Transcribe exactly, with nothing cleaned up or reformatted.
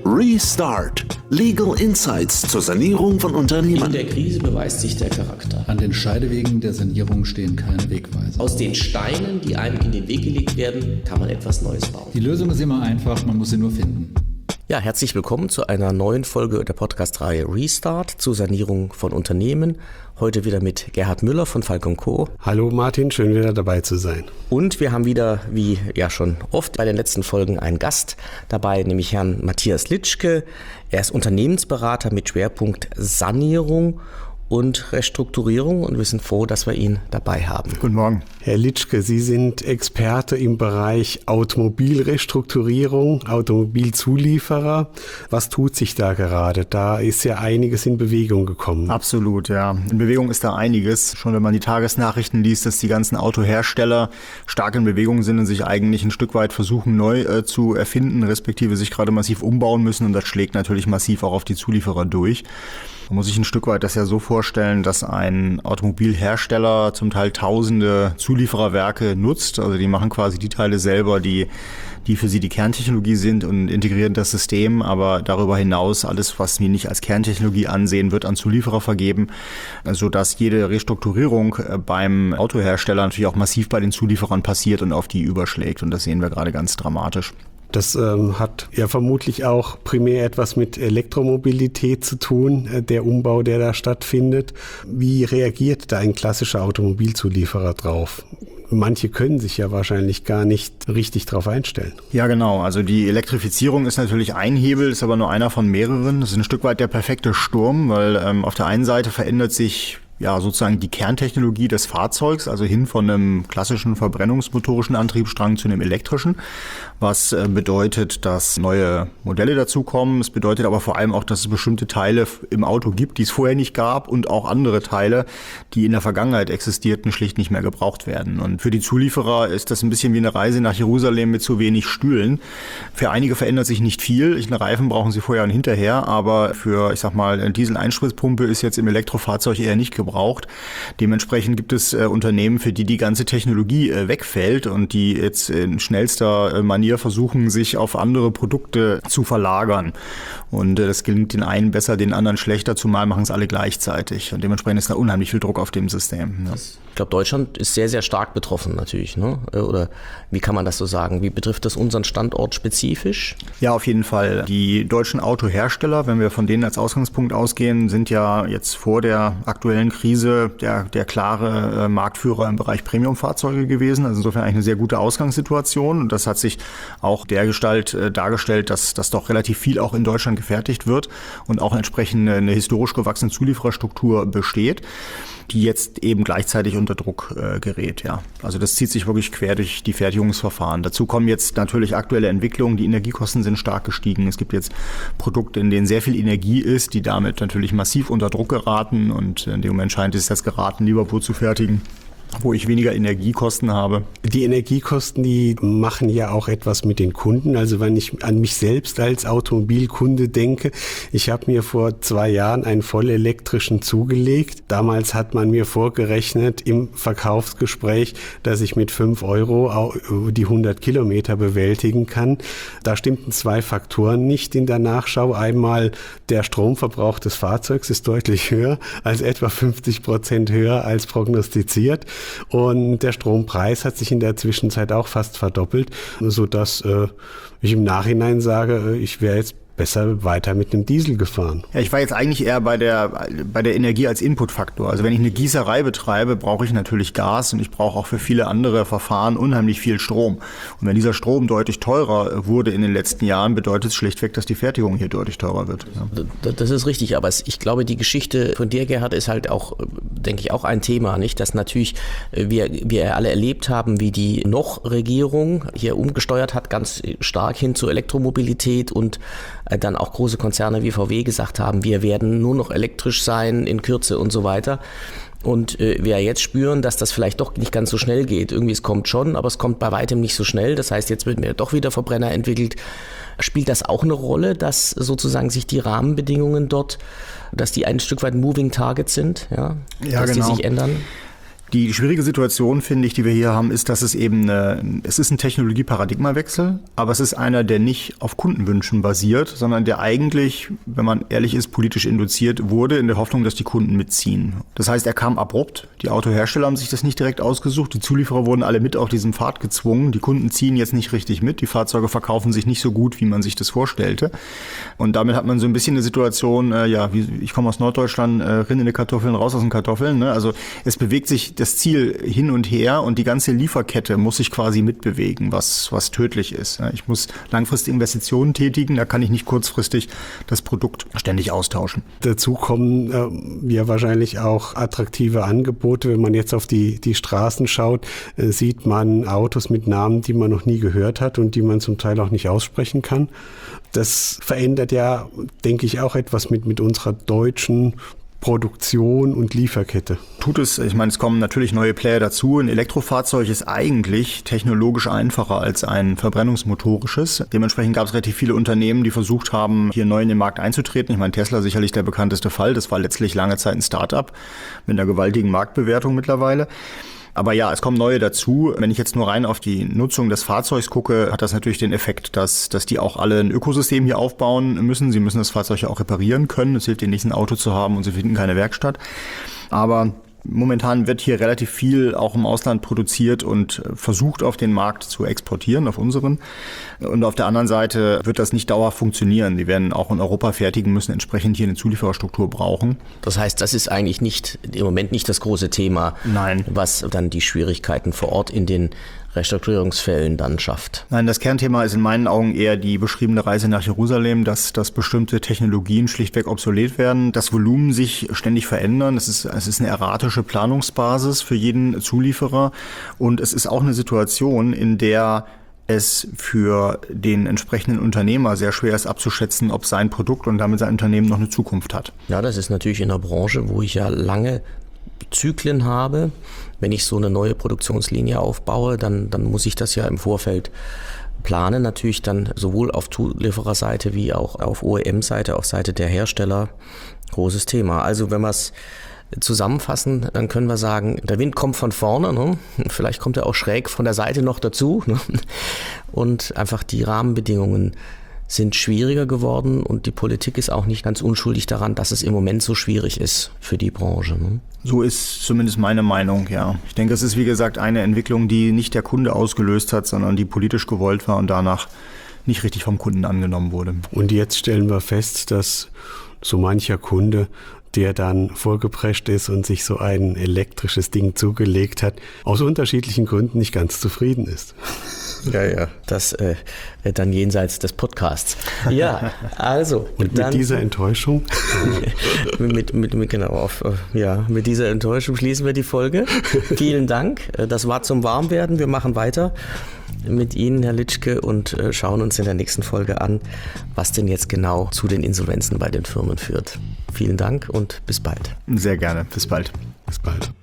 Restart. Legal Insights zur Sanierung von Unternehmen. In der Krise beweist sich der Charakter. An den Scheidewegen der Sanierung stehen keine Wegweiser. Aus den Steinen, die einem in den Weg gelegt werden, kann man etwas Neues bauen. Die Lösung ist immer einfach, man muss sie nur finden. Ja, herzlich willkommen zu einer neuen Folge der Podcast-Reihe Restart zur Sanierung von Unternehmen. Heute wieder mit Gerhard Müller von Falk und Co. Hallo Martin, schön wieder dabei zu sein. Und wir haben wieder, wie ja schon oft bei den letzten Folgen, einen Gast dabei, nämlich Herrn Matthias Litschke. Er ist Unternehmensberater mit Schwerpunkt Sanierung und Restrukturierung und wir sind froh, dass wir ihn dabei haben. Guten Morgen. Herr Litschke, Sie sind Experte im Bereich Automobilrestrukturierung, Automobilzulieferer. Was tut sich da gerade? Da ist ja einiges in Bewegung gekommen. Absolut, ja. In Bewegung ist da einiges. Schon wenn man die Tagesnachrichten liest, dass die ganzen Autohersteller stark in Bewegung sind und sich eigentlich ein Stück weit versuchen, neu äh, zu erfinden, respektive sich gerade massiv umbauen müssen. Und das schlägt natürlich massiv auch auf die Zulieferer durch. Man muss sich ein Stück weit das ja so vorstellen, dass ein Automobilhersteller zum Teil tausende Zuliefererwerke nutzt. Also die machen quasi die Teile selber, die, die für sie die Kerntechnologie sind und integrieren das System. Aber darüber hinaus alles, was wir nicht als Kerntechnologie ansehen, wird an Zulieferer vergeben, sodass jede Restrukturierung beim Autohersteller natürlich auch massiv bei den Zulieferern passiert und auf die überschlägt. Und das sehen wir gerade ganz dramatisch. Das ähm, hat ja vermutlich auch primär etwas mit Elektromobilität zu tun, äh, der Umbau, der da stattfindet. Wie reagiert da ein klassischer Automobilzulieferer drauf? Manche können sich ja wahrscheinlich gar nicht richtig drauf einstellen. Ja, genau. Also die Elektrifizierung ist natürlich ein Hebel, ist aber nur einer von mehreren. Das ist ein Stück weit der perfekte Sturm, weil ähm, auf der einen Seite verändert sich ja sozusagen die Kerntechnologie des Fahrzeugs, also hin von einem klassischen verbrennungsmotorischen Antriebsstrang zu einem elektrischen, was bedeutet, dass neue Modelle dazukommen. Es bedeutet aber vor allem auch, dass es bestimmte Teile im Auto gibt, die es vorher nicht gab und auch andere Teile, die in der Vergangenheit existierten, schlicht nicht mehr gebraucht werden. Und für die Zulieferer ist das ein bisschen wie eine Reise nach Jerusalem mit zu wenig Stühlen. Für einige verändert sich nicht viel. Einen Reifen brauchen sie vorher und hinterher, aber für, ich sag mal, eine Diesel-Einspritzpumpe ist jetzt im Elektrofahrzeug eher nicht gebraucht. braucht. Dementsprechend gibt es äh, Unternehmen, für die die ganze Technologie äh, wegfällt und die jetzt in schnellster äh, Manier versuchen, sich auf andere Produkte zu verlagern. Und äh, das gelingt den einen besser, den anderen schlechter, zumal machen es alle gleichzeitig. Und dementsprechend ist da unheimlich viel Druck auf dem System. Ja. Ich glaube, Deutschland ist sehr, sehr stark betroffen natürlich, ne? Oder wie kann man das so sagen? Wie betrifft das unseren Standort spezifisch? Ja, auf jeden Fall. Die deutschen Autohersteller, wenn wir von denen als Ausgangspunkt ausgehen, sind ja jetzt vor der aktuellen Krise der, der klare äh, Marktführer im Bereich Premiumfahrzeuge gewesen. Also insofern eigentlich eine sehr gute Ausgangssituation. Und das hat sich auch dergestalt äh, dargestellt, dass das doch relativ viel auch in Deutschland gefertigt wird und auch entsprechend eine historisch gewachsene Zuliefererstruktur besteht, die jetzt eben gleichzeitig unter Druck äh, gerät. Ja. Also das zieht sich wirklich quer durch die Fertigungsverfahren. Dazu kommen jetzt natürlich aktuelle Entwicklungen. Die Energiekosten sind stark gestiegen. Es gibt jetzt Produkte, in denen sehr viel Energie ist, die damit natürlich massiv unter Druck geraten. Und in dem Moment scheint es jetzt geraten, Liverpool zu fertigen, wo ich weniger Energiekosten habe. Die Energiekosten, die machen ja auch etwas mit den Kunden. Also wenn ich an mich selbst als Automobilkunde denke, ich habe mir vor zwei Jahren einen vollelektrischen zugelegt. Damals hat man mir vorgerechnet im Verkaufsgespräch, dass ich mit fünf Euro die hundert Kilometer bewältigen kann. Da stimmten zwei Faktoren nicht in der Nachschau. Einmal der Stromverbrauch des Fahrzeugs ist deutlich höher, als etwa fünfzig Prozent höher als prognostiziert. Und der Strompreis hat sich in der Zwischenzeit auch fast verdoppelt, sodass äh, ich im Nachhinein sage, ich wäre jetzt besser weiter mit einem Diesel gefahren. Ja, ich war jetzt eigentlich eher bei der bei der Energie als Inputfaktor. Also wenn ich eine Gießerei betreibe, brauche ich natürlich Gas und ich brauche auch für viele andere Verfahren unheimlich viel Strom. Und wenn dieser Strom deutlich teurer wurde in den letzten Jahren, bedeutet es schlichtweg, dass die Fertigung hier deutlich teurer wird. Ja. Das ist richtig, aber ich glaube, die Geschichte von dir, Gerhard, ist halt auch, denke ich, auch ein Thema, nicht? Dass natürlich wir, wir alle erlebt haben, wie die Noch-Regierung hier umgesteuert hat, ganz stark hin zur Elektromobilität und dann auch große Konzerne wie V W gesagt haben, wir werden nur noch elektrisch sein in Kürze und so weiter. Und äh, wir jetzt spüren, dass das vielleicht doch nicht ganz so schnell geht. Irgendwie, es kommt schon, aber es kommt bei weitem nicht so schnell. Das heißt, jetzt wird mir doch wieder Verbrenner entwickelt. Spielt das auch eine Rolle, dass sozusagen sich die Rahmenbedingungen dort, dass die ein Stück weit Moving Targets sind, ja, ja dass genau. die sich ändern? Die schwierige Situation, finde ich, die wir hier haben, ist, dass es eben, eine, es ist ein Technologie-Paradigmawechsel, aber es ist einer, der nicht auf Kundenwünschen basiert, sondern der eigentlich, wenn man ehrlich ist, politisch induziert wurde, in der Hoffnung, dass die Kunden mitziehen. Das heißt, er kam abrupt. Die Autohersteller haben sich das nicht direkt ausgesucht. Die Zulieferer wurden alle mit auf diesen Pfad gezwungen. Die Kunden ziehen jetzt nicht richtig mit. Die Fahrzeuge verkaufen sich nicht so gut, wie man sich das vorstellte. Und damit hat man so ein bisschen eine Situation, äh, ja, wie, ich komme aus Norddeutschland, äh, rein in die Kartoffeln, raus aus den Kartoffeln. Ne? Also es bewegt sich das Ziel hin und her und die ganze Lieferkette muss sich quasi mitbewegen, was, was tödlich ist. Ich muss langfristig Investitionen tätigen, da kann ich nicht kurzfristig das Produkt ständig austauschen. Dazu kommen äh, ja wahrscheinlich auch attraktive Angebote. Wenn man jetzt auf die, die Straßen schaut, äh, sieht man Autos mit Namen, die man noch nie gehört hat und die man zum Teil auch nicht aussprechen kann. Das verändert ja, denke ich, auch etwas mit, mit unserer deutschen Produktion und Lieferkette. Tut es. Ich meine, es kommen natürlich neue Player dazu. Ein Elektrofahrzeug ist eigentlich technologisch einfacher als ein verbrennungsmotorisches. Dementsprechend gab es relativ viele Unternehmen, die versucht haben, hier neu in den Markt einzutreten. Ich meine, Tesla sicherlich der bekannteste Fall. Das war letztlich lange Zeit ein Start-up mit einer gewaltigen Marktbewertung mittlerweile. Aber ja, es kommen neue dazu. Wenn ich jetzt nur rein auf die Nutzung des Fahrzeugs gucke, hat das natürlich den Effekt, dass, dass die auch alle ein Ökosystem hier aufbauen müssen. Sie müssen das Fahrzeug ja auch reparieren können. Es hilft ihnen nicht, ein Auto zu haben und sie finden keine Werkstatt. Aber momentan wird hier relativ viel auch im Ausland produziert und versucht auf den Markt zu exportieren, auf unseren. Und auf der anderen Seite wird das nicht dauerhaft funktionieren. Die werden auch in Europa fertigen müssen, entsprechend hier eine Zuliefererstruktur brauchen. Das heißt, das ist eigentlich nicht im Moment nicht das große Thema, Nein. was dann die Schwierigkeiten vor Ort in den Restrukturierungsfällen dann schafft. Nein, das Kernthema ist in meinen Augen eher die beschriebene Reise nach Jerusalem, dass, dass bestimmte Technologien schlichtweg obsolet werden, das Volumen sich ständig verändern. Es ist, es ist eine erratische Planungsbasis für jeden Zulieferer und es ist auch eine Situation, in der es für den entsprechenden Unternehmer sehr schwer ist abzuschätzen, ob sein Produkt und damit sein Unternehmen noch eine Zukunft hat. Ja, das ist natürlich in einer Branche, wo ich ja lange Zyklen habe. Wenn ich so eine neue Produktionslinie aufbaue, dann, dann muss ich das ja im Vorfeld planen. Natürlich dann sowohl auf Zuliefererseite wie auch auf O E M-Seite, auf Seite der Hersteller. Großes Thema. Also wenn wir es zusammenfassen, dann können wir sagen, der Wind kommt von vorne, ne? Vielleicht kommt er auch schräg von der Seite noch dazu, ne? Und einfach die Rahmenbedingungen sind schwieriger geworden und die Politik ist auch nicht ganz unschuldig daran, dass es im Moment so schwierig ist für die Branche. Ne? So ist zumindest meine Meinung, ja. Ich denke, es ist wie gesagt eine Entwicklung, die nicht der Kunde ausgelöst hat, sondern die politisch gewollt war und danach nicht richtig vom Kunden angenommen wurde. Und jetzt stellen wir fest, dass so mancher Kunde, der dann vorgeprescht ist und sich so ein elektrisches Ding zugelegt hat, aus unterschiedlichen Gründen nicht ganz zufrieden ist. Ja, ja, das äh, dann jenseits des Podcasts. Ja, also. Und dann, mit dieser Enttäuschung? mit, mit, mit, genau, auf, ja, mit dieser Enttäuschung schließen wir die Folge. Vielen Dank. Das war zum Warmwerden. Wir machen weiter mit Ihnen, Herr Litschke, und äh, schauen uns in der nächsten Folge an, was denn jetzt genau zu den Insolvenzen bei den Firmen führt. Vielen Dank und bis bald. Sehr gerne. Bis bald. Bis bald.